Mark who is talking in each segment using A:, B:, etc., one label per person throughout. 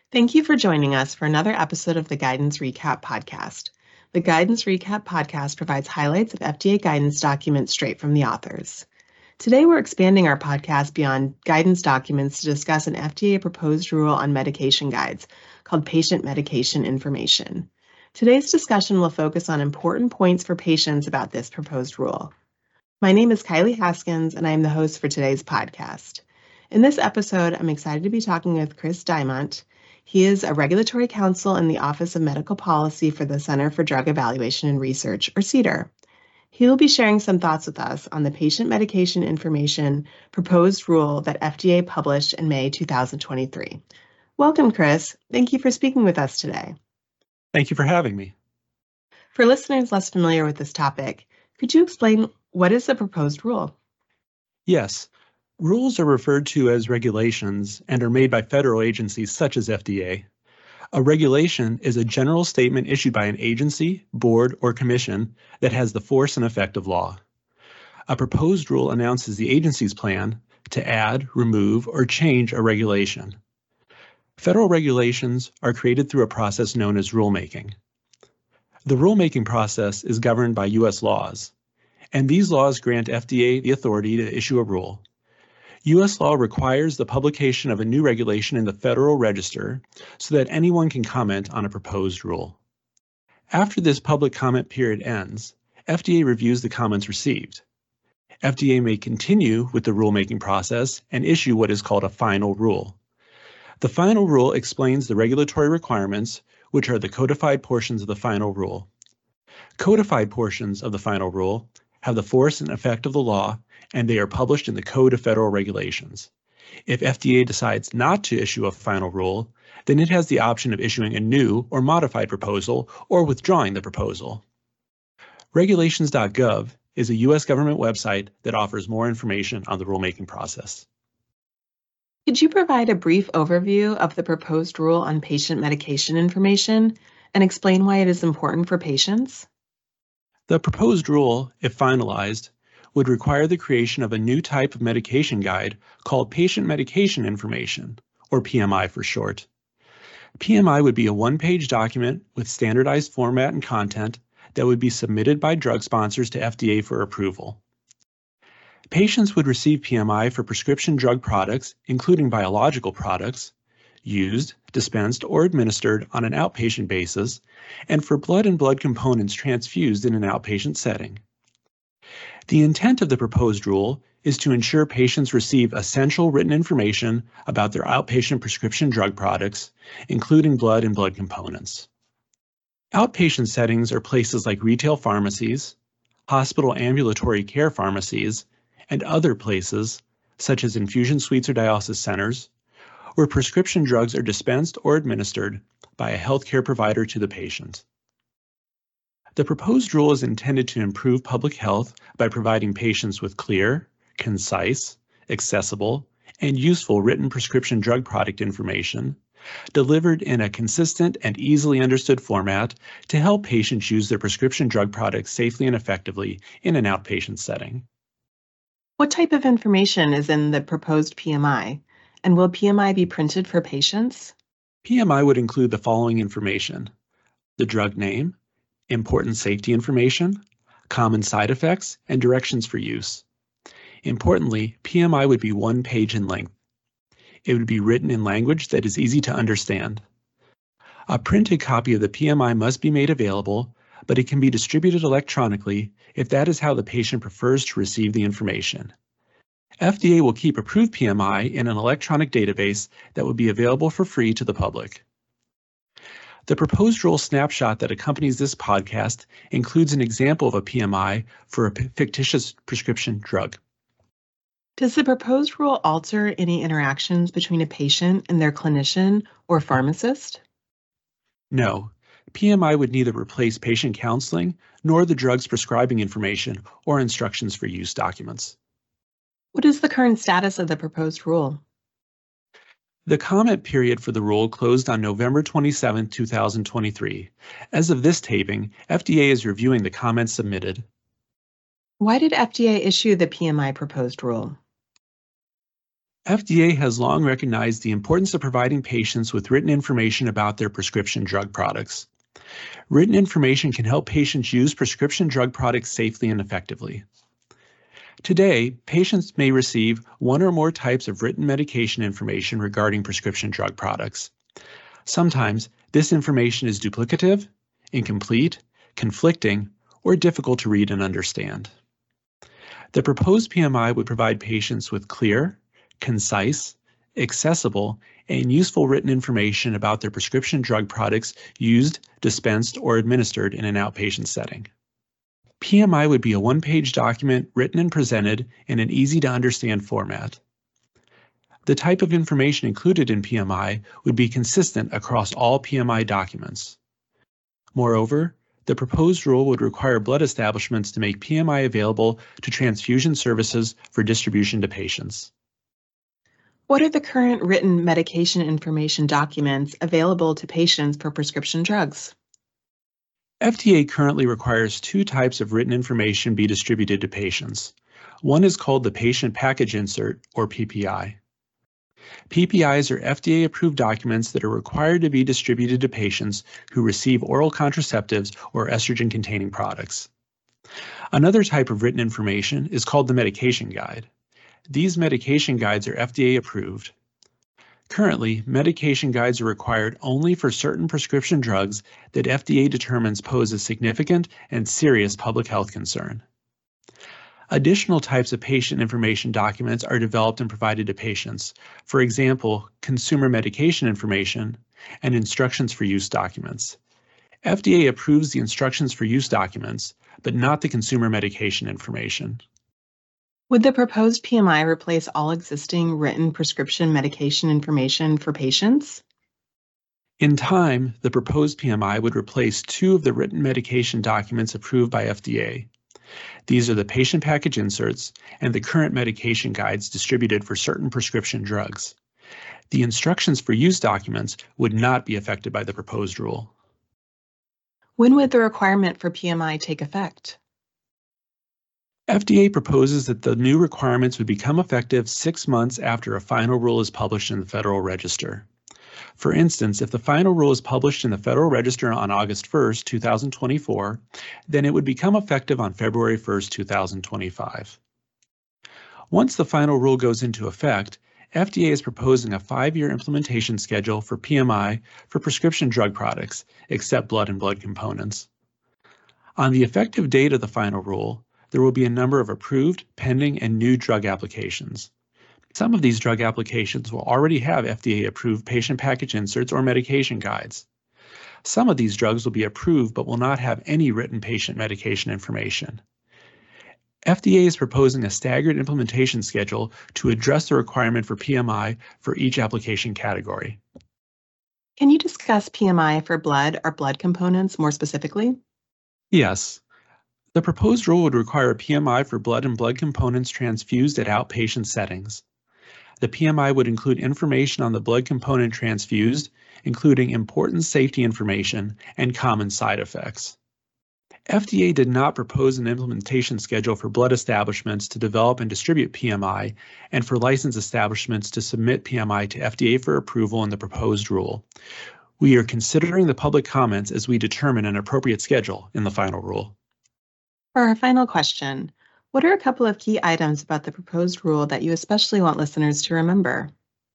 A: Thank you for joining us for another episode of the Guidance Recap Podcast. The Guidance Recap Podcast provides highlights of FDA guidance documents straight from the authors. Today, we're expanding our podcast beyond guidance documents to discuss an FDA proposed rule on medication guides called Patient Medication Information. Today's discussion will focus on important points for patients about this proposed rule. My name is Kylie Haskins, and I am the host for today's podcast. In this episode, I'm excited to be talking with Chris Diamont. He is a regulatory counsel in the Office of Medical Policy for the Center for Drug Evaluation and Research, or CDER. He will be sharing some thoughts with us on the Patient Medication Information proposed rule that FDA published in May 2023. Welcome, Chris. Thank you for speaking with us today.
B: Thank you for having me.
A: For listeners less familiar with this topic, could you explain what is the proposed rule?
B: Yes. Rules are referred to as regulations and are made by federal agencies such as FDA. A regulation is a general statement issued by an agency, board, or commission that has the force and effect of law. A proposed rule announces the agency's plan to add, remove, or change a regulation. Federal regulations are created through a process known as rulemaking. The rulemaking process is governed by U.S. laws, and these laws grant FDA the authority to issue a rule. U.S. law requires the publication of a new regulation in the Federal Register so that anyone can comment on a proposed rule. After this public comment period ends, FDA reviews the comments received. FDA may continue with the rulemaking process and issue what is called a final rule. The final rule explains the regulatory requirements, which are the codified portions of the final rule. Codified portions of the final rule have the force and effect of the law, and they are published in the Code of Federal Regulations. If FDA decides not to issue a final rule, then it has the option of issuing a new or modified proposal or withdrawing the proposal. Regulations.gov is a U.S. government website that offers more information on the rulemaking process.
A: Could you provide a brief overview of the proposed rule on patient medication information and explain why it is important for patients?
B: The proposed rule, if finalized, would require the creation of a new type of medication guide called Patient Medication Information, or PMI for short. PMI would be a one-page document with standardized format and content that would be submitted by drug sponsors to FDA for approval. Patients would receive PMI for prescription drug products, including biological products, used, dispensed, or administered on an outpatient basis, and for blood and blood components transfused in an outpatient setting. The intent of the proposed rule is to ensure patients receive essential written information about their outpatient prescription drug products, including blood and blood components. Outpatient settings are places like retail pharmacies, hospital ambulatory care pharmacies, and other places, such as infusion suites or dialysis centers, where prescription drugs are dispensed or administered by a healthcare provider to the patient. The proposed rule is intended to improve public health by providing patients with clear, concise, accessible, and useful written prescription drug product information delivered in a consistent and easily understood format to help patients use their prescription drug products safely and effectively in an outpatient setting.
A: What type of information is in the proposed PMI, and will PMI be printed for patients?
B: PMI would include the following information: the drug name, important safety information, common side effects, and directions for use. Importantly, PMI would be one page in length. It would be written in language that is easy to understand. A printed copy of the PMI must be made available, but it can be distributed electronically if that is how the patient prefers to receive the information. FDA will keep approved PMI in an electronic database that will be available for free to the public. The proposed rule snapshot that accompanies this podcast includes an example of a PMI for a fictitious prescription drug.
A: Does the proposed rule alter any interactions between a patient and their clinician or pharmacist?
B: No, PMI would neither replace patient counseling nor the drug's prescribing information or instructions for use documents.
A: What is the current status of the proposed rule?
B: The comment period for the rule closed on November 27, 2023. As of this taping, FDA is reviewing the comments submitted.
A: Why did FDA issue the PMI proposed rule?
B: FDA has long recognized the importance of providing patients with written information about their prescription drug products. Written information can help patients use prescription drug products safely and effectively. Today, patients may receive one or more types of written medication information regarding prescription drug products. Sometimes, this information is duplicative, incomplete, conflicting, or difficult to read and understand. The proposed PMI would provide patients with clear, concise, accessible, and useful written information about their prescription drug products used, dispensed, or administered in an outpatient setting. PMI would be a one-page document written and presented in an easy-to-understand format. The type of information included in PMI would be consistent across all PMI documents. Moreover, the proposed rule would require blood establishments to make PMI available to transfusion services for distribution to patients.
A: What are the current written medication information documents available to patients for prescription drugs?
B: FDA currently requires two types of written information be distributed to patients. One is called the Patient Package Insert, or PPI. PPIs are FDA-approved documents that are required to be distributed to patients who receive oral contraceptives or estrogen-containing products. Another type of written information is called the Medication Guide. These medication guides are FDA-approved. Currently, medication guides are required only for certain prescription drugs that FDA determines pose a significant and serious public health concern. Additional types of patient information documents are developed and provided to patients, for example, consumer medication information and instructions for use documents. FDA approves the instructions for use documents, but not the consumer medication information.
A: Would the proposed PMI replace all existing written prescription medication information for patients?
B: In time, the proposed PMI would replace two of the written medication documents approved by FDA. These are the patient package inserts and the current medication guides distributed for certain prescription drugs. The instructions for use documents would not be affected by the proposed rule.
A: When would the requirement for PMI take effect?
B: FDA proposes that the new requirements would become effective 6 months after a final rule is published in the Federal Register. For instance, if the final rule is published in the Federal Register on August 1st, 2024, then it would become effective on February 1st, 2025. Once the final rule goes into effect, FDA is proposing a 5-year implementation schedule for PMI for prescription drug products, except blood and blood components. On the effective date of the final rule, there will be a number of approved, pending, and new drug applications. Some of these drug applications will already have FDA-approved patient package inserts or medication guides. Some of these drugs will be approved but will not have any written patient medication information. FDA is proposing a staggered implementation schedule to address the requirement for PMI for each application category.
A: Can you discuss PMI for blood or blood components more specifically?
B: Yes. The proposed rule would require a PMI for blood and blood components transfused at outpatient settings. The PMI would include information on the blood component transfused, including important safety information and common side effects. FDA did not propose an implementation schedule for blood establishments to develop and distribute PMI and for licensed establishments to submit PMI to FDA for approval in the proposed rule. We are considering the public comments as we determine an appropriate schedule in the final rule.
A: For our final question, what are a couple of key items about the proposed rule that you especially want listeners to remember?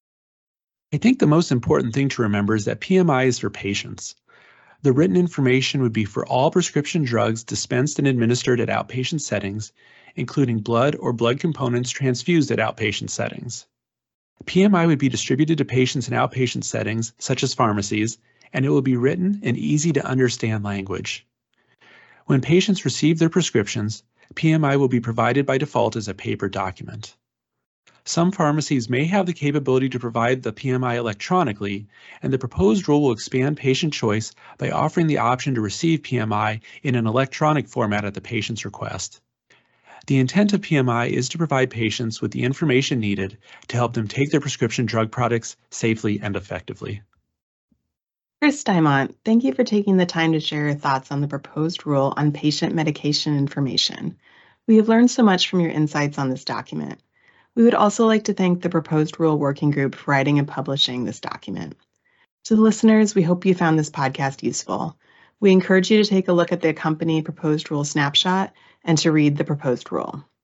B: I think the most important thing to remember is that PMI is for patients. The written information would be for all prescription drugs dispensed and administered at outpatient settings, including blood or blood components transfused at outpatient settings. PMI would be distributed to patients in outpatient settings, such as pharmacies, and it will be written in easy-to-understand language. When patients receive their prescriptions, PMI will be provided by default as a paper document. Some pharmacies may have the capability to provide the PMI electronically, and the proposed rule will expand patient choice by offering the option to receive PMI in an electronic format at the patient's request. The intent of PMI is to provide patients with the information needed to help them take their prescription drug products safely and effectively.
A: Chris Steinmont, thank you for taking the time to share your thoughts on the proposed rule on patient medication information. We have learned so much from your insights on this document. We would also like to thank the Proposed Rule Working Group for writing and publishing this document. To the listeners, we hope you found this podcast useful. We encourage you to take a look at the accompanying proposed rule snapshot and to read the proposed rule.